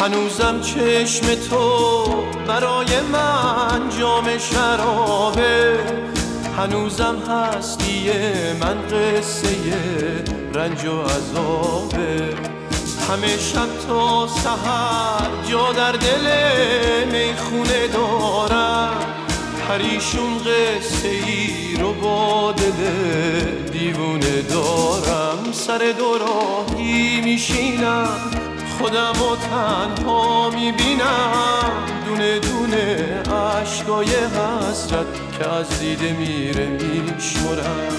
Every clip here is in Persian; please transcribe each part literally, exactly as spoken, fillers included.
هنوزم چشم تو برای من جام شرابه، هنوزم هستی من قصه رنج و عذابه. همه شب تا سحر جا در دل میخونه دارم، پریشون قصه ای رو با دل دیوونه دارم. سر دو راهی میشینم خودم و تنها میبینم، دونه دونه عشقای حسرت که از دیده میره میشمرم.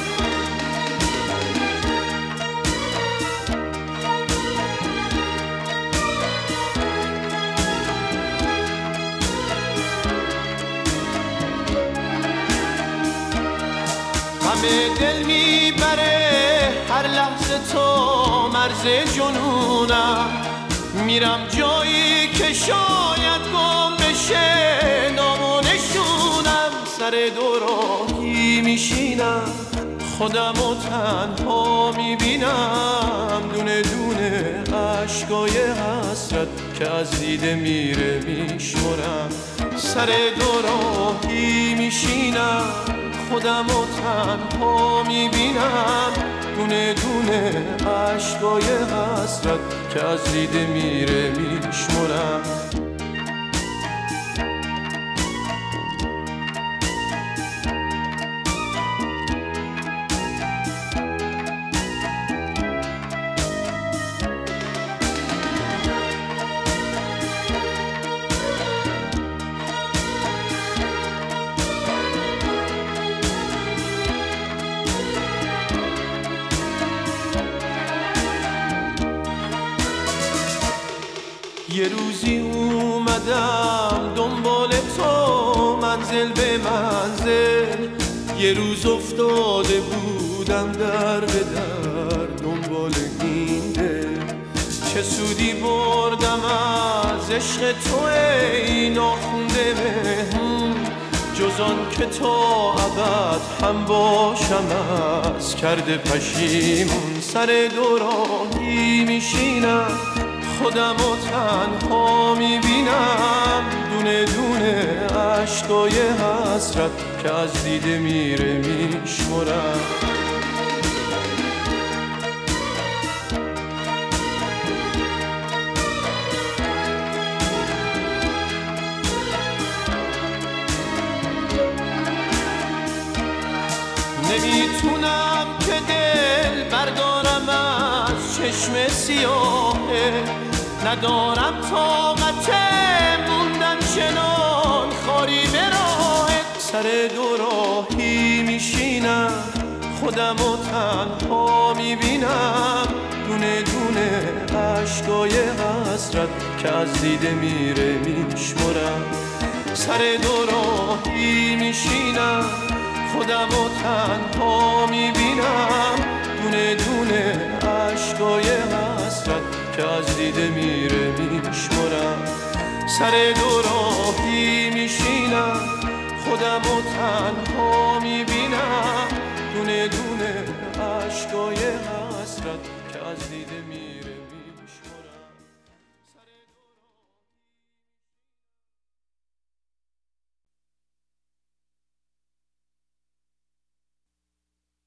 همه دل میبره هر لحظه تو مرز جنونم، میرم جایی که شاید گم بشه نام و نشونم. سر دو راهی میشینم خودم و تنها میبینم، دونه دونه عشقای حسرت که از دیده میره میشمرم. سر دو راهی میشینم خودم و تنها میبینم، دونه دونه عشقای حسرت که از دیده میره میشمرم. یه روزی اومدم دنبال تو منزل به منزل، یه روز افتاده بودم در به در دنبال این دل. چه سودی بردم از عشق تو ای ناخونده مهمون، جز آن که تا ابد هم باشم از کرده پشیمون. سر دو راهی میشینم خودم و تنها میبینم، دونه دونه عشقای حسرت که از دیده میره میشمرم. نمیتونم که دل بردارم از چشم سیاهه، ندارم طاقت موندن چنان خاری به راهت. سر دو راهی میشینم خودم و تنها میبینم، دونه دونه عشقای حسرت که از دیده میره میشمرم. سر دو راهی میشینم خودم و تنها میبینم، دونه دونه عشقای حسرت که از دیده میره میشمرم. سر دو راهی